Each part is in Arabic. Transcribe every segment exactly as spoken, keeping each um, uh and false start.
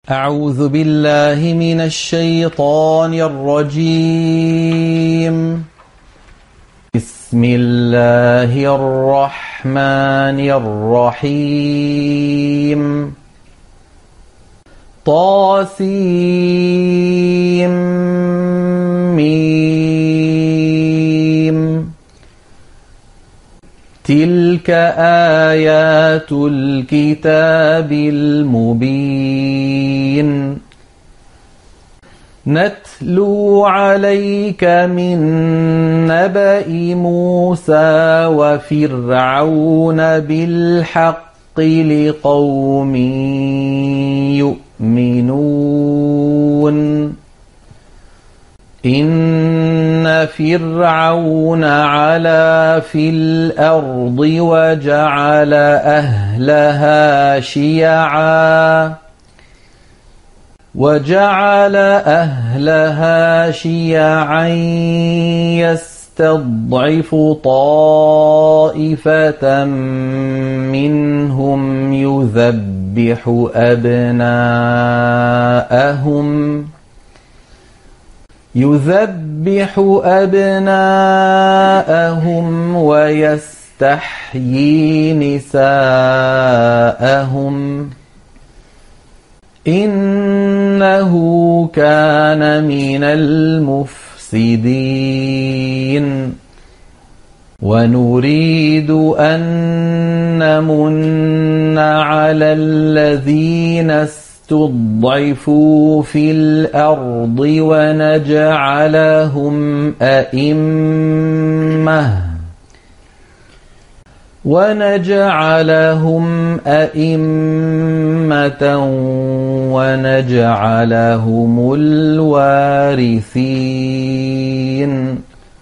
أعوذ بالله من الشيطان الرجيم. بسم الله الرحمن الرحيم. طاسيم ميم. تلك آيات الكتاب المبين. نتلو عليك من نبأ موسى وفرعون بالحق لقوم يؤمنون. إن فرعون علا في الأرض وجعل أهلها شيعا وجعل أهلها شيعا يستضعف طائفة منهم يذبح أبناءهم يذبح أبناءهم ويستحيي نساءهم إنه كان من المفسدين. ونريد أن نمن على الذين استضعفوا في الأرض ونجعلهم أئمة ونجعلهم أئمة ونجعلهم الوارثين.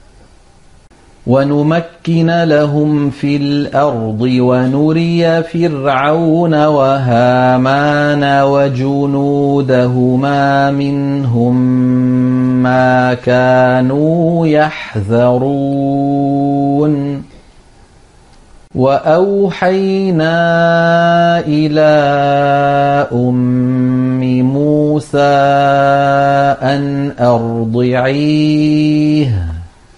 ونمكن لهم في الأرض ونري فرعون وهامان وجنودهما منهم ما كانوا يحذرون. وأوحينا إلى أم موسى أن أرضعيه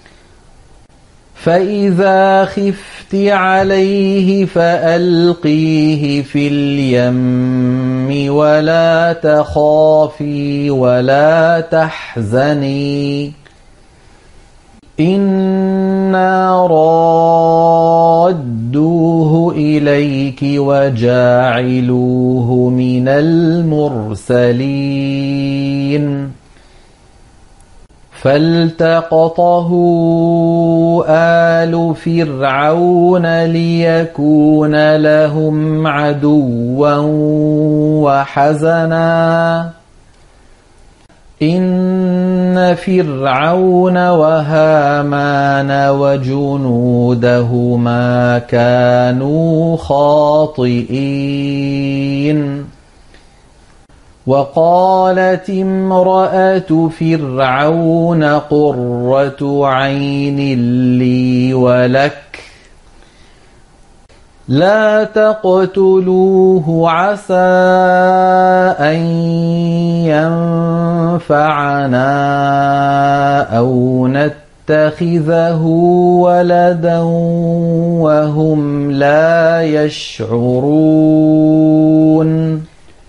فإذا خفت عليه فألقيه في اليم ولا تخافي ولا تحزني إنا رادوه إليك وجاعلوه من المرسلين. فالتقطه آل فرعون ليكون لهم عدوا وحزنا إن فرعون وهامان وجنودهما كانوا خاطئين. وقالت امرأة فرعون قرة عين لي ولك لا تقتلوه عسى أن ينفعنا أو نتخذه ولدا وهم لا يشعرون.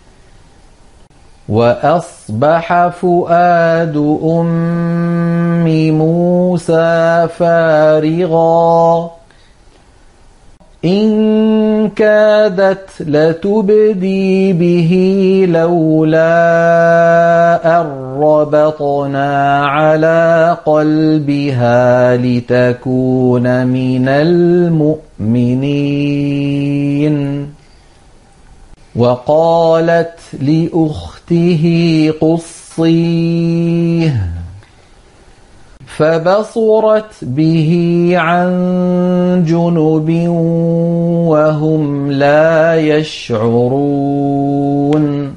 وأصبح فؤاد أم موسى فارغا إن كادت لتبدي به لولا أن ربطنا على قلبها لتكون من المؤمنين. وقالت لأخته قصيه فبصرت به عن جنب وهم لا يشعرون.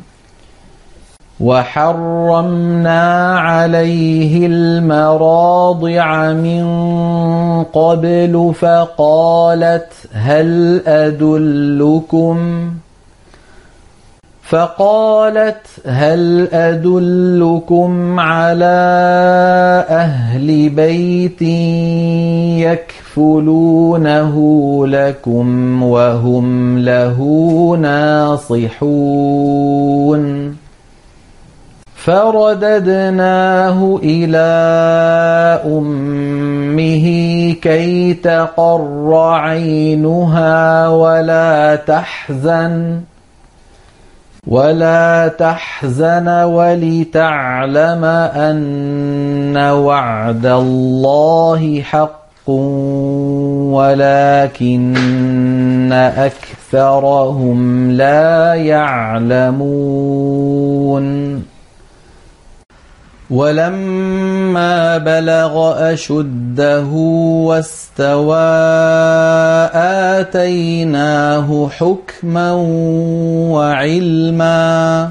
وحرمنا عليه المراضع من قبل فقالت هل أدلكم فقالت هل أدلكم على أهل بيت يكفلونه لكم وهم له ناصحون فرددناه إلى أمه كي تقر عينها ولا تحزن ولا تحزن ولتعلم أن وعد الله حق ولكن أكثرهم لا يعلمون ولما بلغ أشده واستوى آتيناه حكما وعلما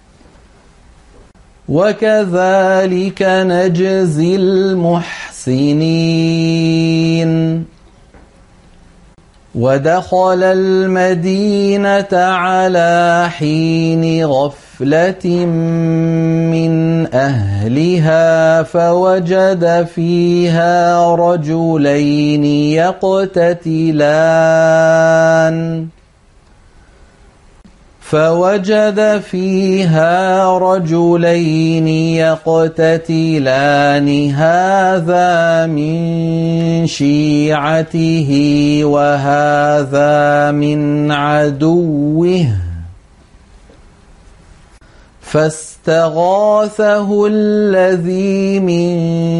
وكذلك نجزي المحسنين ودخل المدينة على حين غفلة من أهلها فوجد فيها رجلين يقتتلان فوجد فيها رجلين يقتتلان هذا من شيعته وهذا من عدوه فاستغاثه الذي من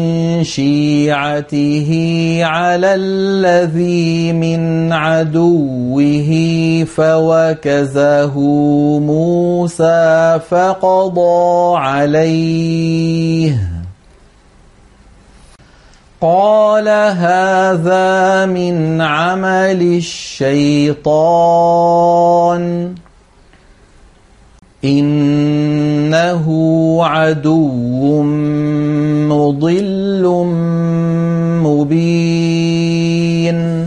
شيعته على الذي من عدوه فوكزه موسى فقضى عليه قال هذا من عمل الشيطان إنه عدو مضل مبين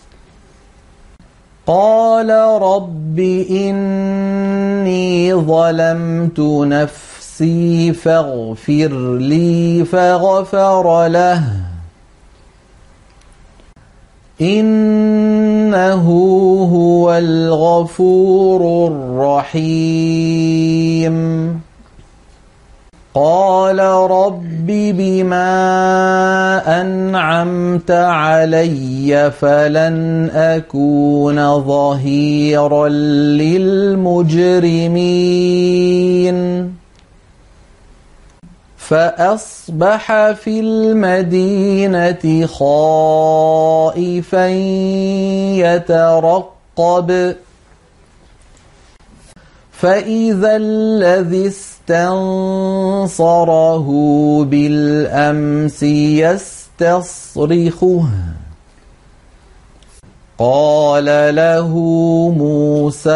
قال رب إني ظلمت نفسي فاغفر لي فغفر له إنه هو الغفور الرحيم قال رب بما أنعمت علي فلن أكون ظهيرا للمجرمين فأصبح في المدينة خائفا يترقب فإذا الذي استنصره بالأمس يستصرخه قال له موسى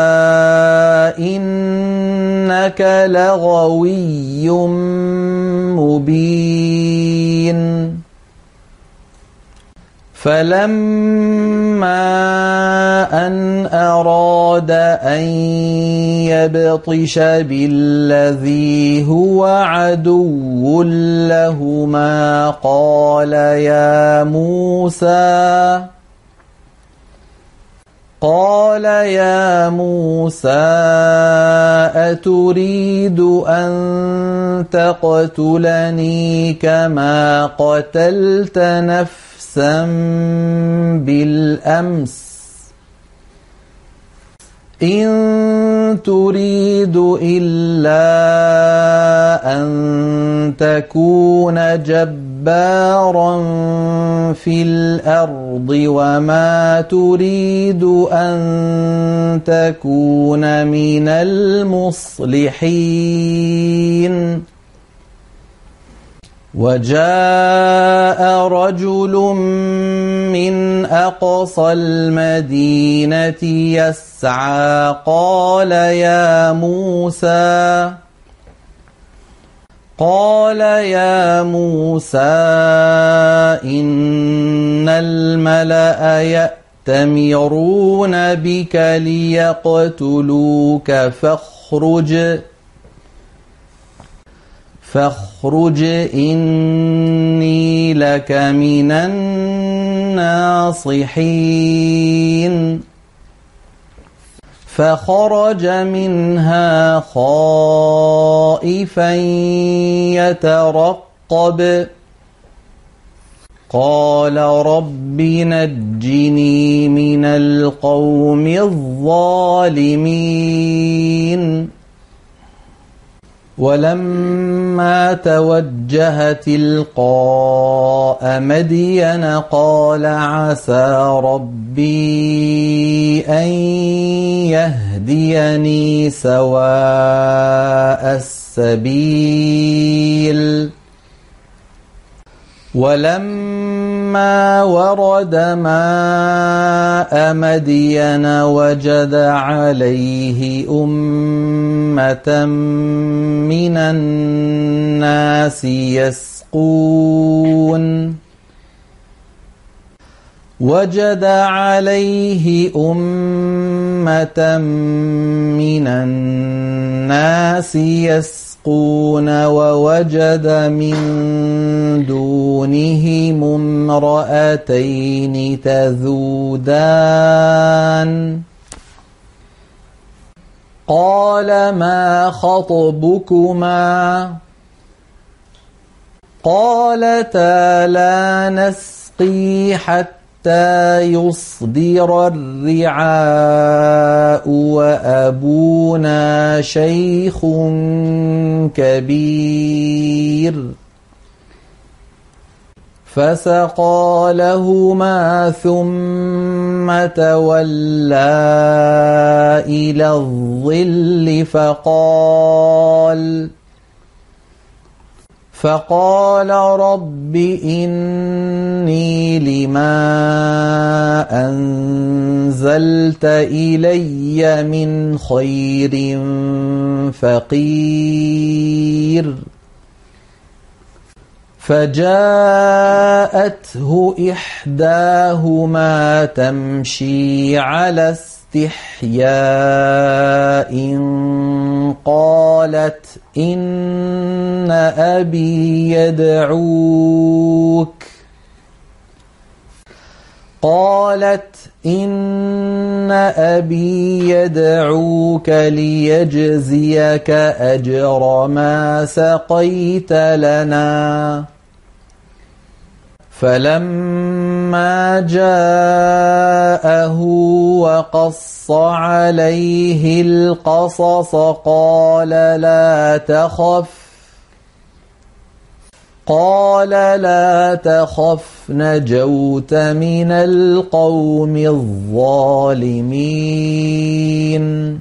إنك لغوي مبين فلما أن أراد أن يبطش بالذي هو عدو لهما قال يا موسى قال يا موسى أتريد أن تقتلني كما قتلت نفسا بالأمس إن تريد إلا أن تكون جبارا في الأرض وما تريد أن تكون من المصلحين وجاء رجل من أقصى المدينة يسعى قال يا موسى قال يا موسى إن الملأ يأتمرون بك ليقتلوك فاخرج فاخرج فاخرج إني لك من الناصحين فخرج منها خائفا يترقب قال رب نجني من القوم الظالمين ولما توجه تلقاء مدين قال عسى ربي أن يهديني سواء السبيل ولما ورد ماء مدين وجد عليه أمة من الناس يسقون وجد عليه أمة من الناس يسقون ووجد من دونهم امرأتين تذودان قال ما خطبكما قالتا لا نسقي حتى يصدر الرعاء وأبونا شيخ كبير فسقى لهما ثم تولى إلى الظل فقال فقال رب إني لما أنزلت إلي من خير فقير فجاءته إحداهما تمشي على استحياء قالت إن أبي يدعوك قالت إن أبي يدعوك ليجزيك أجر ما سقيت لنا فلما جاءه وقص عليه القصص قال لا تخف قال لا تخف نجوت من القوم الظالمين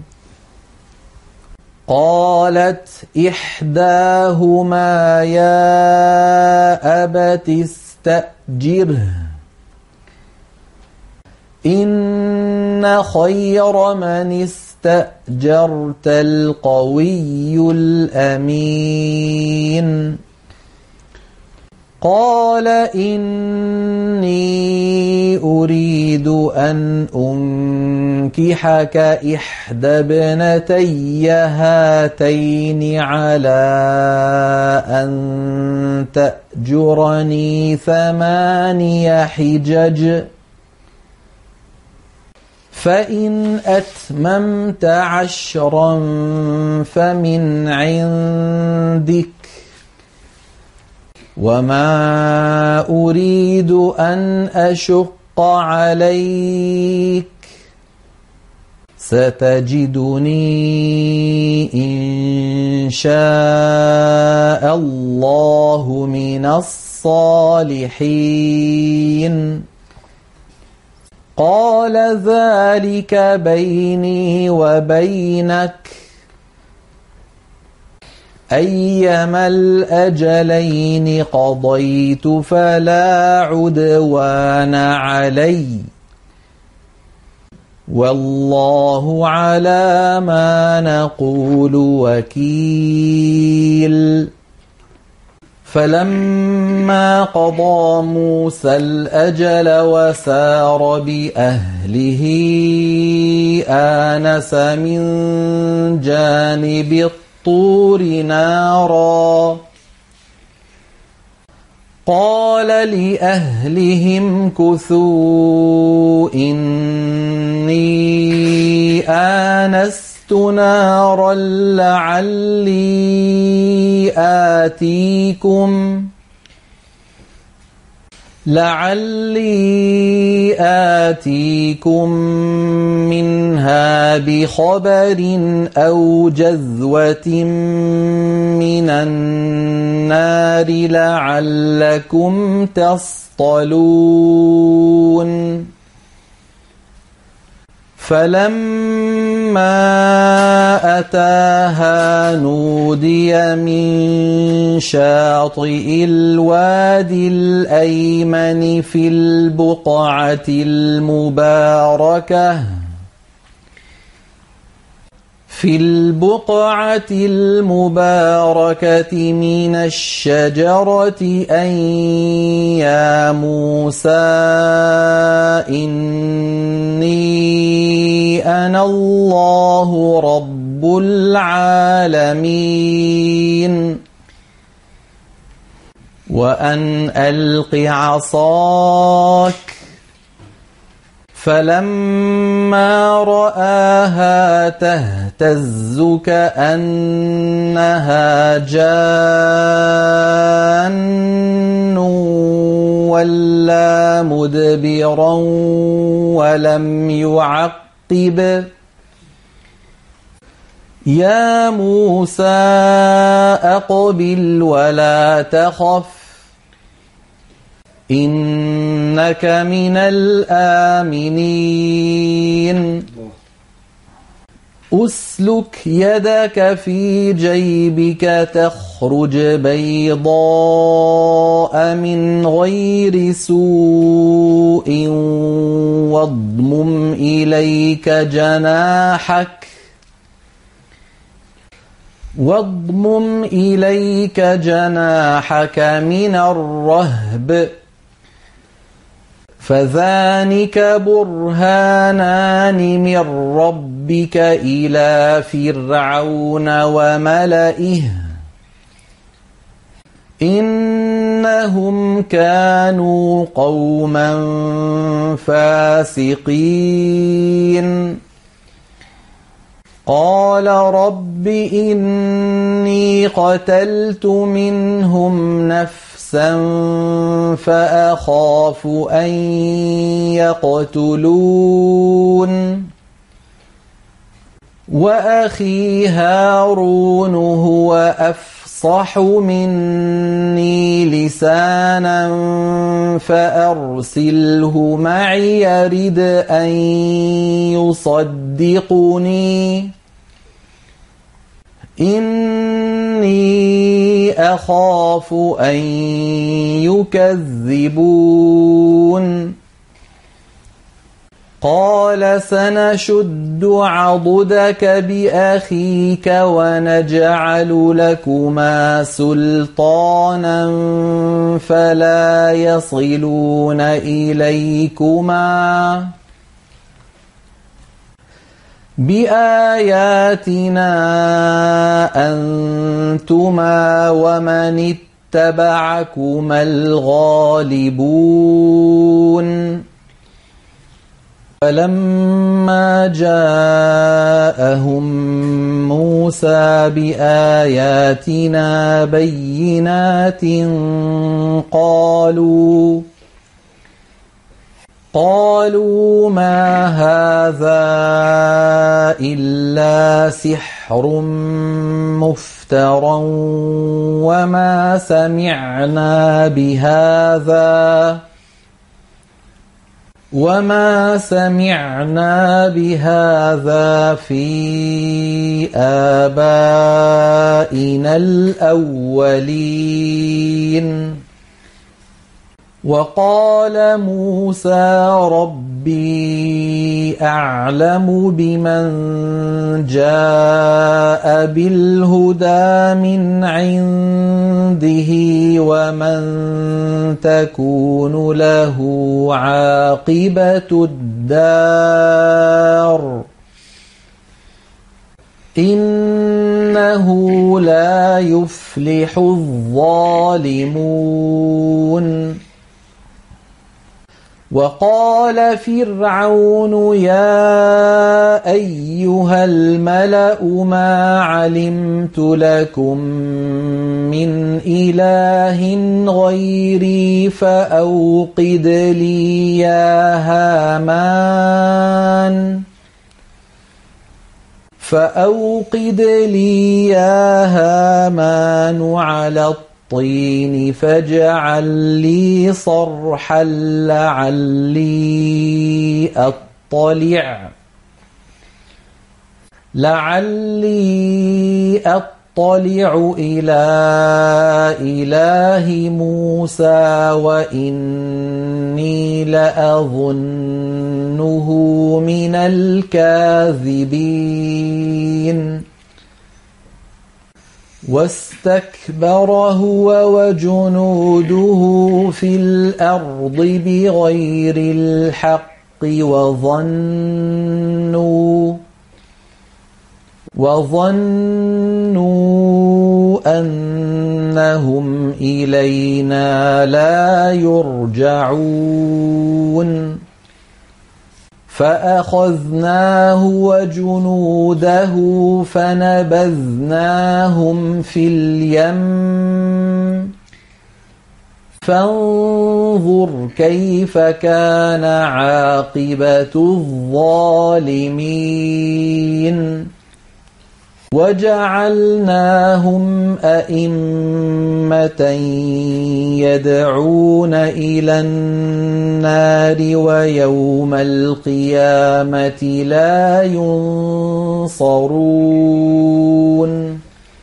قالت إحداهما يا أبت استأجره إن خير من استأجرت القوي الأمين قال إني أريد أن أنكحك إحدى ابنتي هاتين على أن تأجرني ثماني حجج فإن أتممت عشرا فمن عندك وما أريد أن أشق عليك ستجدني إن شاء الله من الصالحين قال ذلك بيني وبينك أيما الأجلين قضيت فلا عدوان علي والله على ما نقول وكيل فلما قضى موسى الأجل وسار بأهله آنس من جانب الطور نارا قال لأهلهم كثوا إني آنست نارا لعلي آتيكم لعلي آتيكم منها بخبر أو جذوة من النار لعلكم تصطلون فلما أتاها نودي من شاطئ الوادي الأيمن في البقعة المباركة في البقعة المباركة من الشجرة أن يا موسى إني أنا الله رب العالمين وأن ألق عصاك فلما رآها تهتز كأنها جان ولا مدبرا ولم يعقب يا موسى أقبل ولا تخف إنك من الآمنين أسلك يدك في جيبك تخرج بيضاء من غير سوء واضمم إليك جناحك واضمم إليك جناحك من الرهب فذلك برهانان من ربك إلى فرعون وملئه إنهم كانوا قوما فاسقين قال رب إني قتلت منهم نفسا فأخاف أن يقتلون وأخي هارون هو أفصح مني لسانا فأرسله معي يرد أن يصدقني إني أخاف أن يكذبون قال سنشد عضدك بأخيك ونجعل لكما سلطانا فلا يصلون إليكما بآياتنا أنتما ومن اتبعكما الغالبون فلما جاءهم موسى بآياتنا بينات قالوا قالوا ما هذا إلا سحر مفترى وما سمعنا بهذا وما سمعنا بهذا في آبائنا الأولين وقال موسى ربي أعلم بمن جاء بالهدى من عنده ومن تكون له عاقبة الدار إنه لا يفلح الظالمون وقال فرعون يا أيها الملأ ما علمت لكم من إله غيري فأوقد لي يا هامان فأوقد لي يا هامان على الطين فاجعل لي صرحا لعلي أطلع لعلي أطلع إلى إله موسى وإني لأظنه من الكاذبين واستكبر هو وجنوده في الأرض بغير الحق وظنوا وظنوا أنهم إلينا لا يرجعون فأخذناه وجنوده فنبذناهم في اليم فانظر كيف كان عاقبة الظالمين وجعلناهم أئمة يدعون إلى النار ويوم القيامة لا ينصرون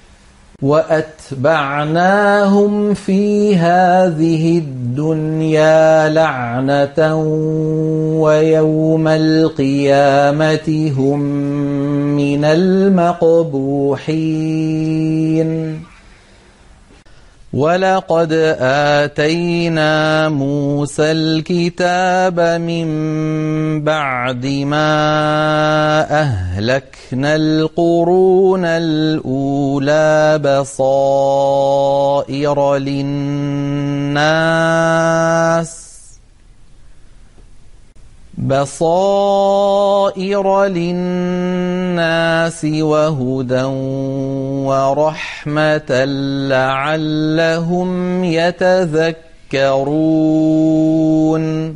وأتبعناهم في هذه الدنيا لعنة ويوم القيامة هم من المقبوحين ولقد آتينا موسى الكتاب من بعد ما أهلكنا القرون الأولى بصائر للناس بصائر للناس وهدى ورحمة لعلهم يتذكرون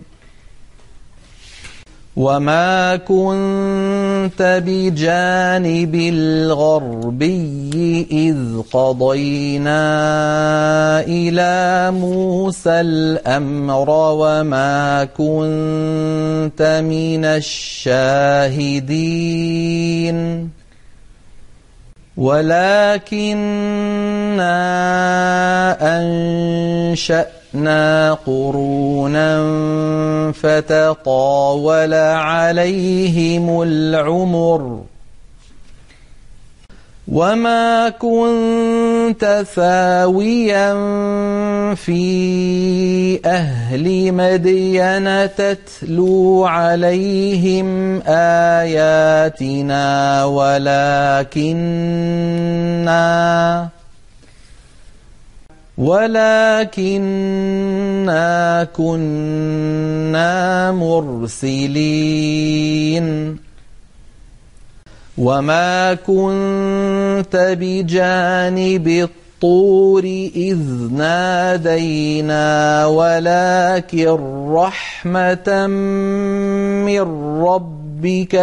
وما كنت بجانب الغربي إذ قضينا إلى موسى الأمر وما كنت من الشاهدين ولكننا أنشأنا قرونا فتطاول عليهم العمر وما كنت ثاويا في أهل مدين تتلو عليهم آياتنا ولكننا ولكننا كنا مرسلين وما كنت بجانب الطور إذ نادينا ولكن رحمة من ربك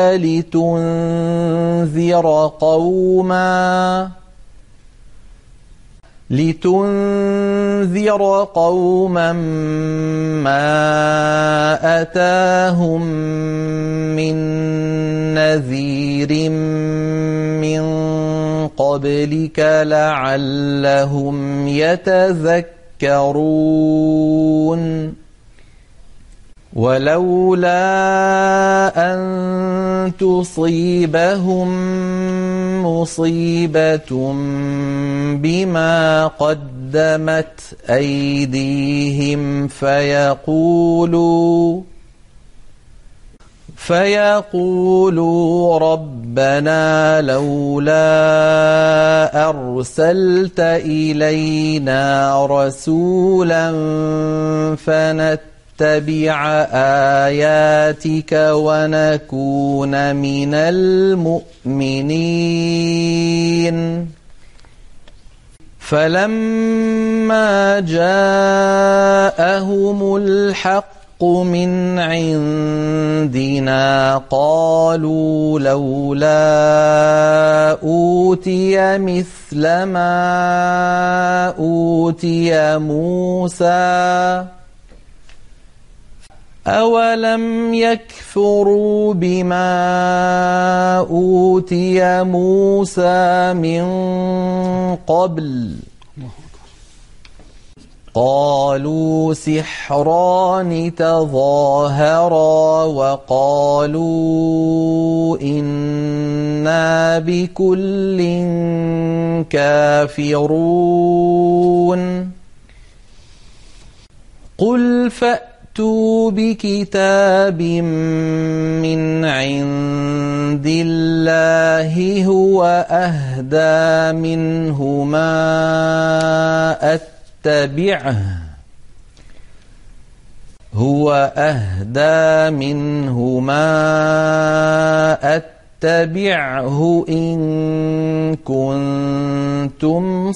لتنذر قوما لتنذر قوما ما أتاهم من نذير من قبلك لعلهم يتذكرون ولولا أن تصيبهم مصيبة بما قدمت أيديهم فيقولوا فيقولوا ربنا لولا أرسلت إلينا رسولا فنتبع آياتك ونكون من المؤمنين فلما جاءهم الحق من عندنا قالوا لولا أوتي مثل ما أوتي موسى أولم يكفروا بما أوتي موسى من قبل قالوا سحران تظاهرا وقالوا إنا بكل كافرون قل فأتوا بكتاب من عند الله هو أهدى منهما أتبعه هو أهدى منهما أتبعه إن كنتم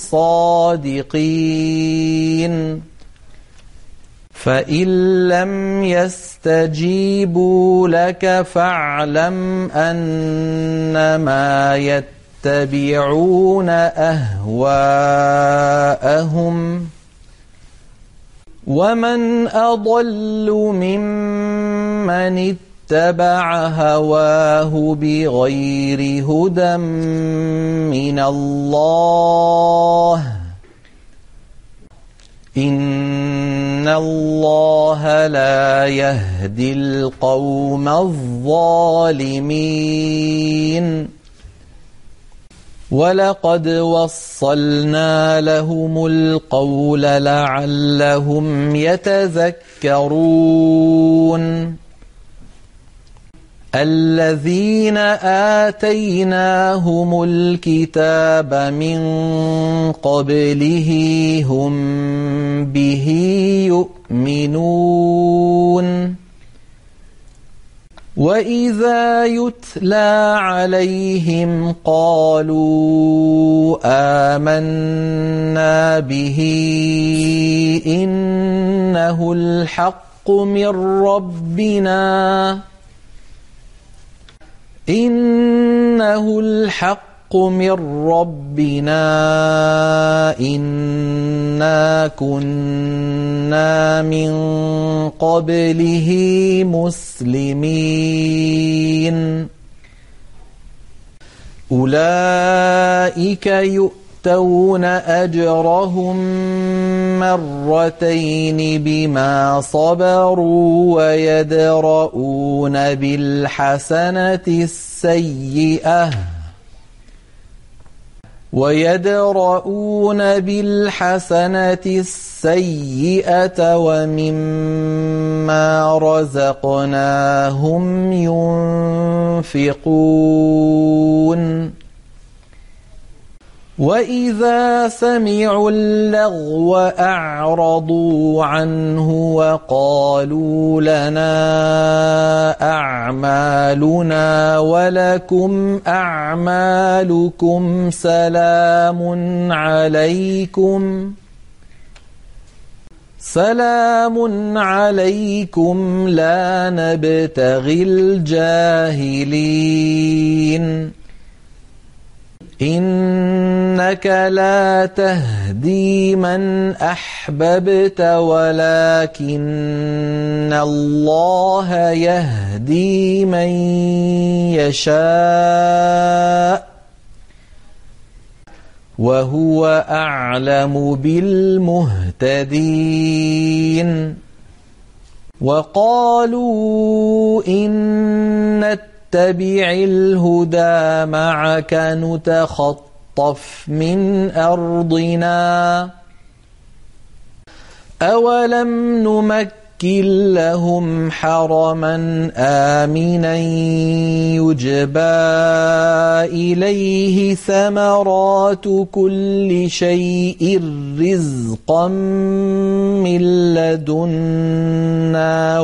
صادقين فإن لم يستجيبوا لك فاعلم أنما يتبعون أهواءهم ومن أضل ممن اتبع هواه بغير هدى من الله إن الله لا يهدي القوم الظالمين ولقد وصلنا لهم القول لعلهم يتذكرون الذين آتيناهم الكتاب من قبله هم به يؤمنون وإذا يتلى عليهم قالوا آمنا به إنه الحق من ربنا إنه الحق من ربنا إنا كنا من قبله مسلمين أولئك يؤتون أجرهم مرتين بما صبروا ويدرؤون بالحسنة السيئة ويدرؤون بالحسنة السيئة ومما رزقناهم ينفقون وإذا سمعوا اللغو أعرضوا عنه وقالوا لنا أعمالنا ولكم أعمالكم سلام عليكم سلام عليكم لا نبتغي الجاهلين إنك لا تهدي من أحببت ولكن الله يهدي من يشاء وهو أعلم بالمهتدين وقالوا إن نتبع الهدى معك نتخطف من أرضنا أولم نمكن نمكن لهم حرما آمنا يجبى إليه ثمرات كل شيء رزقا من لدنا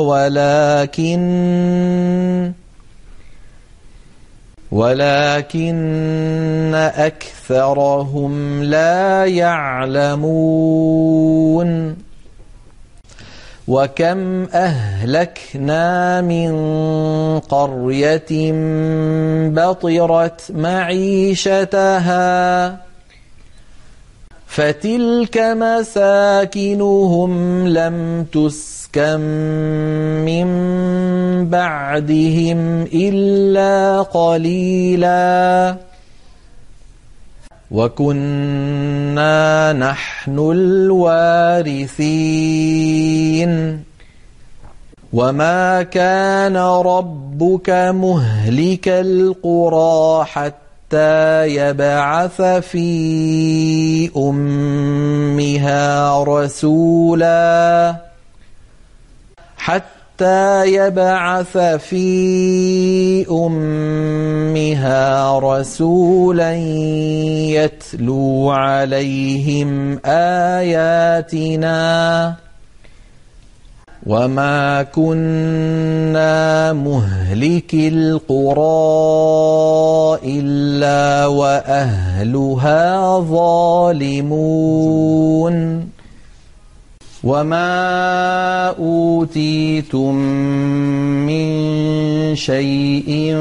ولكن ولكن أكثرهم لا يعلمون وكم أهلكنا من قرية بطرت معيشتها فتلك مساكنهم لم تسكن من بعدهم إلا قليلا وكنا نحن الوارثين وما كان ربك مهلك القرى حتى يبعث في أمها رسولا حتى يبعث في أمها رسولا يتلو عليهم آياتنا وما كنا مهلك القرى إلا وأهلها ظالمون وما أوتيتم من شيء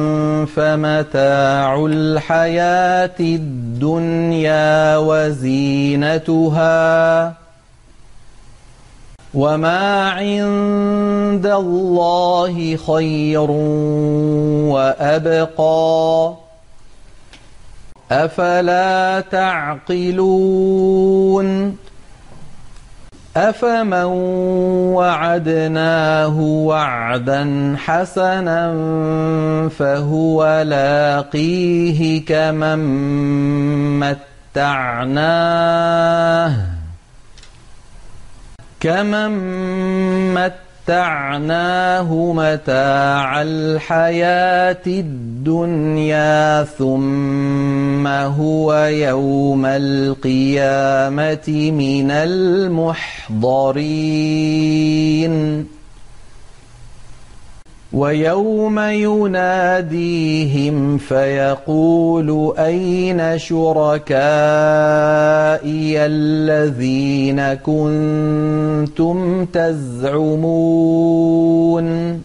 فمتاع الحياة الدنيا وزينتها وما عند الله خير وأبقى أفلا تعقلون أفمن وعدناه وعدا حسنا فهو لاقيه كمن متعناه كمن متعناه متاع الحياة الدنيا ثم هو يوم القيامة من المحضرين ويوم يناديهم فيقول أين شركائي الذين كنتم تزعمون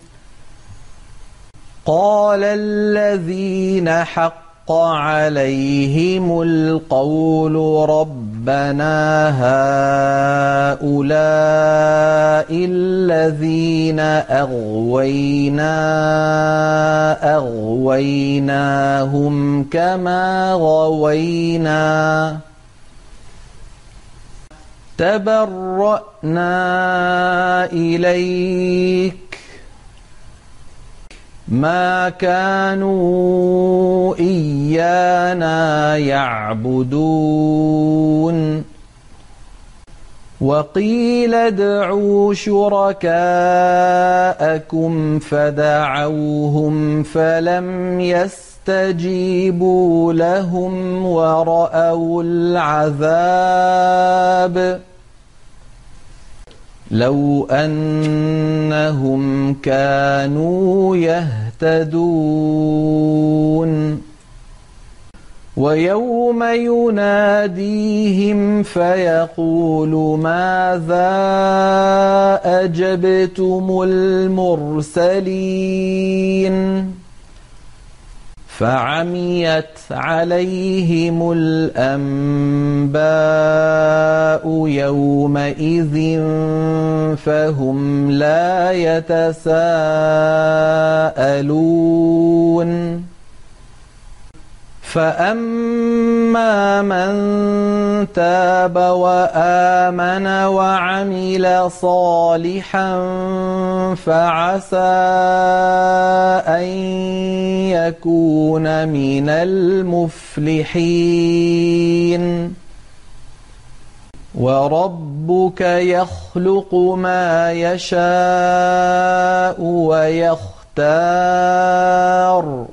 قال الذين حق عليهم القول ربنا هؤلاء الذين أغوينا أغويناهم كما غوينا تبرأنا إليك ما كانوا إيانا يعبدون وقيل ادعوا شركاءكم فدعوهم فلم يستجيبوا لهم ورأوا العذاب لو أنهم كانوا يهتدون ويوم يناديهم فيقول ماذا أجبتم المرسلين فعميت عليهم الأنباء يومئذ فهم لا يتساءلون فأما من تاب وآمن وعمل صالحا فعسى أن يكون من المفلحين وربك يخلق ما يشاء ويختار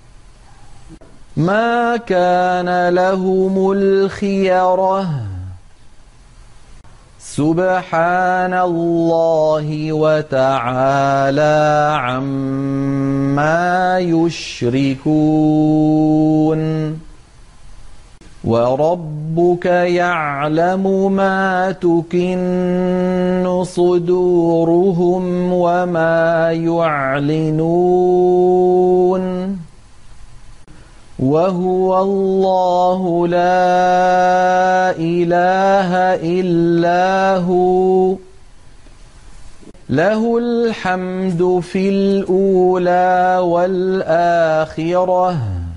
ما كان لهم الخيرة سبحان الله وتعالى عما يشركون وربك يعلم ما تكن صدورهم وما يعلنون وهو الله لا إله إلا هو له الحمد في الأولى والآخرة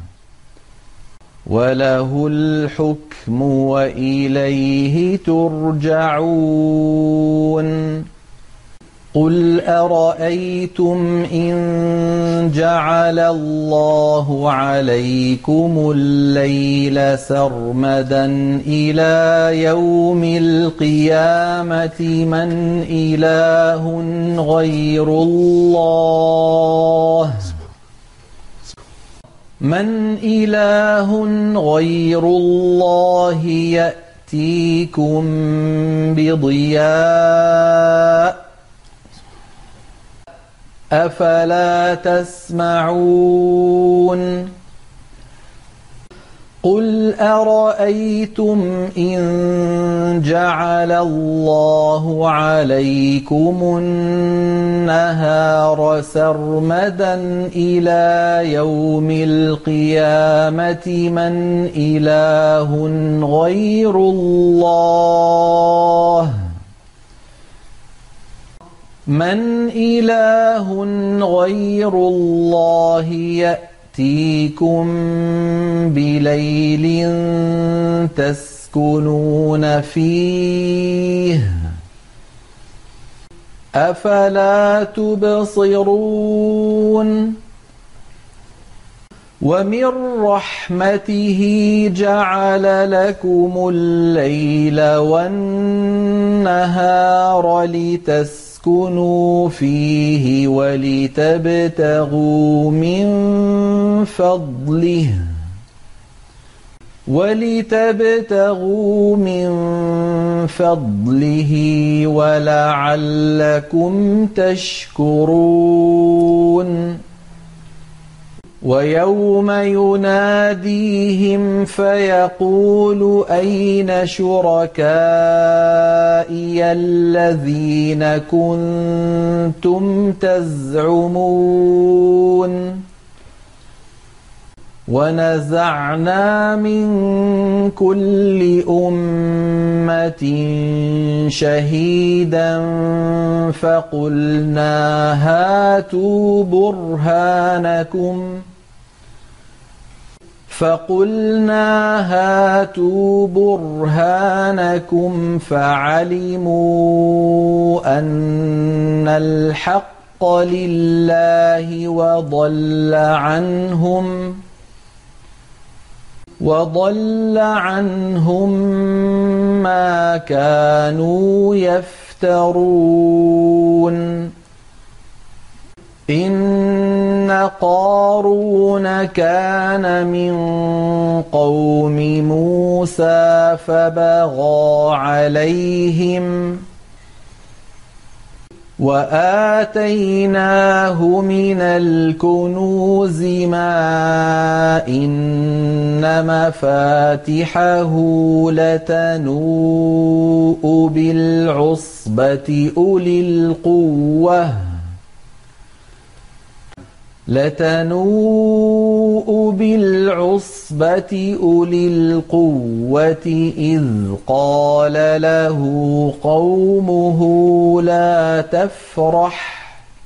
وله الحكم وإليه ترجعون قل أرأيتم إن جعل الله عليكم الليل سرمدا إلى يوم القيامة من إله غير الله من إله غير الله يأتيكم بضياء أفلا تسمعون قل أرأيتم إن جعل الله عليكم النهار سرمدا إلى يوم القيامة من إله غير الله من إله غير الله يأتيكم بليل تسكنون فيه أفلا تبصرون ومن رحمته جعل لكم الليل والنهار لتسكنوا اسكنوا فيه ولتبتغوا من فضله ولتبتغوا من فضله ولعلكم تشكرون ويوم يناديهم فيقول أين شركائي الذين كنتم تزعمون ونزعنا من كل أمة شهيدا فقلنا هاتوا برهانكم فقلنا هاتوا برهانكم فعلموا أن الحق لله وضل عنهم وضل عنهم ما كانوا يفترون إن قارون كان من قوم موسى فبغى عليهم وآتيناه من الكنوز ما إن مفاتحه لتنوء بالعصبة أولي القوة لتنوء بالعصبة أولي القوة إذ قال له قومه لا تفرح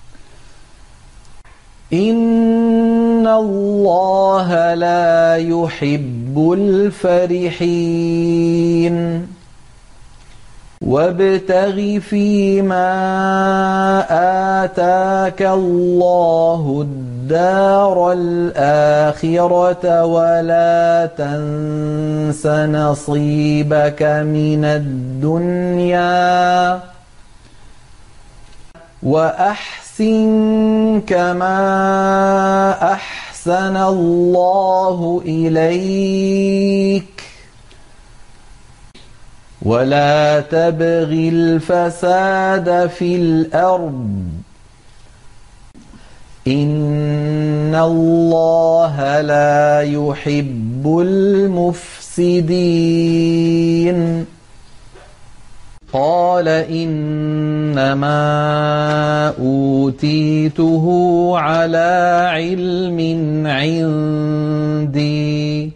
إن الله لا يحب الفرحين وابتغ فيما آتاك الله الدار الدار الآخرة ولا تنس نصيبك من الدنيا وأحسن كما أحسن الله إليك ولا تبغ الفساد في الأرض إن الله لا يحب المفسدين قال إنما أوتيته على علم عندي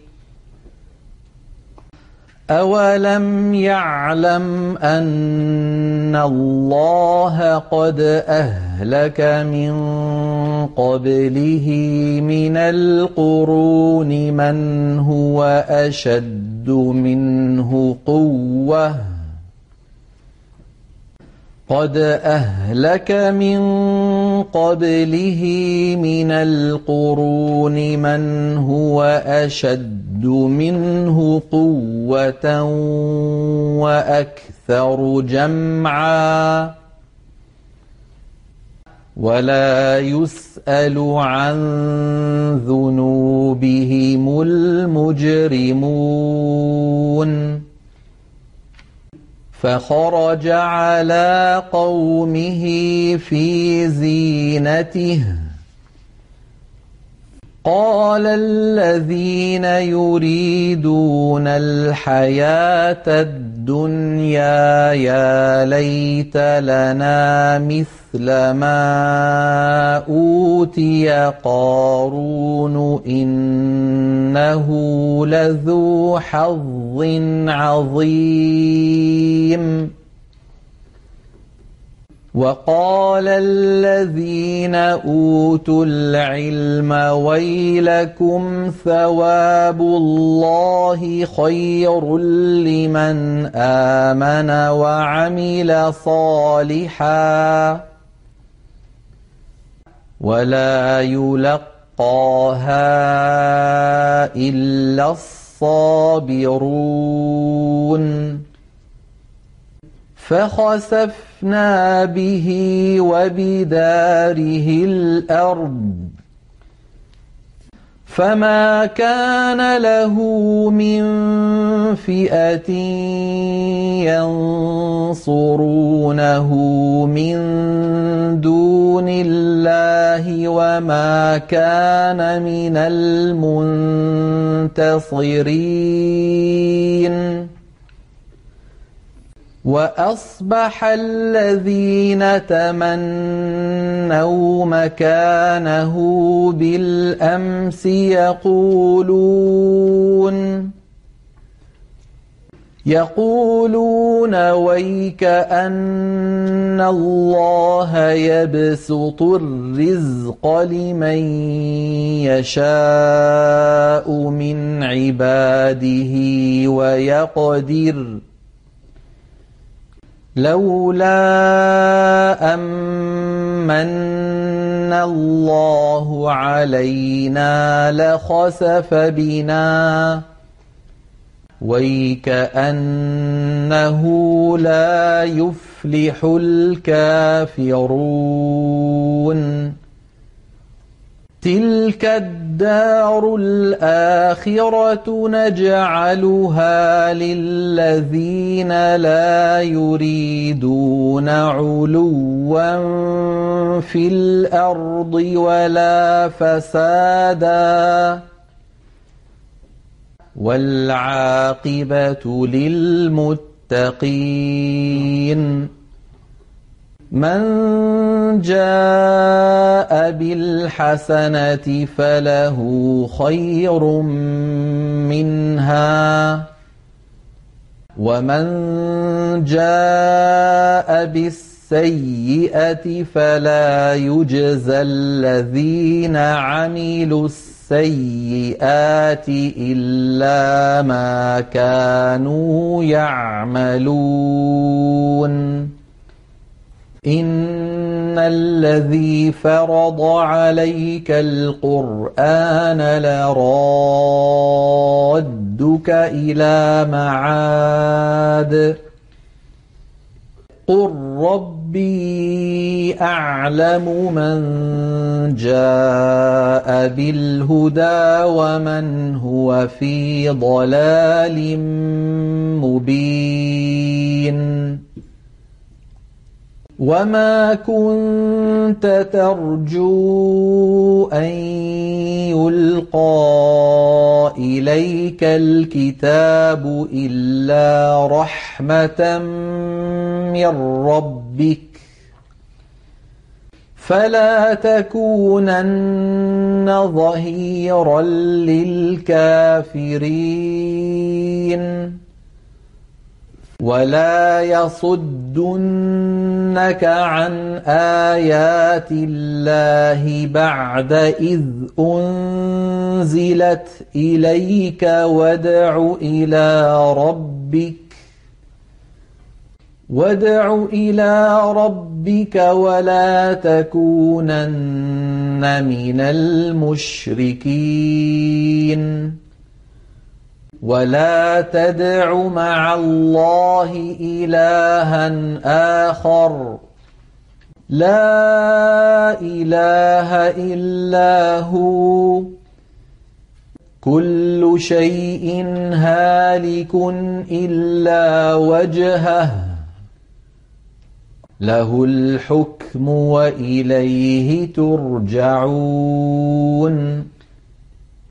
أولم يعلم أن الله قد أهلك من قبله من القرون من هو أشد منه قوة قد أهلك من قبله من القرون من هو أشد منه قوة وأكثر جمعا ولا يسأل عن ذنوبهم المجرمون فخرج على قومه في زينته قال الذين يريدون الحياة الدنيا يا ليت لنا مثل ما أوتي قارون إنه لذو حظ عظيم وقال الذين أوتوا العلم ويلكم ثواب الله خير لمن آمن وعمل صالحا ولا يلقاها إلا الصابرون فخسفنا به وبداره الأرض فما كان له من فئة ينصرونه من دون الله وما كان من المنتصرين وأصبح الذين تمنوا مكانه بالأمس يقولون يقولون ويك أن الله يبسط الرزق لمن يشاء من عباده ويقدر لولا أمن الله علينا لخسف بنا ويكأنه لا يفلح الكافرون تلك الدار الآخرة نجعلها للذين لا يريدون علوا في الأرض ولا فسادا والعاقبة للمتقين من جاء بالحسنة فله خير منها ومن جاء بالسيئة فلا يجزى الذين عملوا السيئات إلا ما كانوا يعملون إن الذي فرض عليك القرآن لرادك إلى معاد قل ربي أعلم من جاء بالهدى ومن هو في ضلال مبين وما كنت ترجو أن يلقى إليك الكتاب إلا رحمة من ربك فلا تكونن ظهيرا للكافرين ولا يصدنك عن آيات الله بعد إذ أنزلت إليك وادع إلى ربك وادع إلى ربك ولا تكونن من المشركين ولا تدع مع الله إلها آخر لا إله إلا هو كل شيء هالك إلا وجهه له الحكم وإليه ترجعون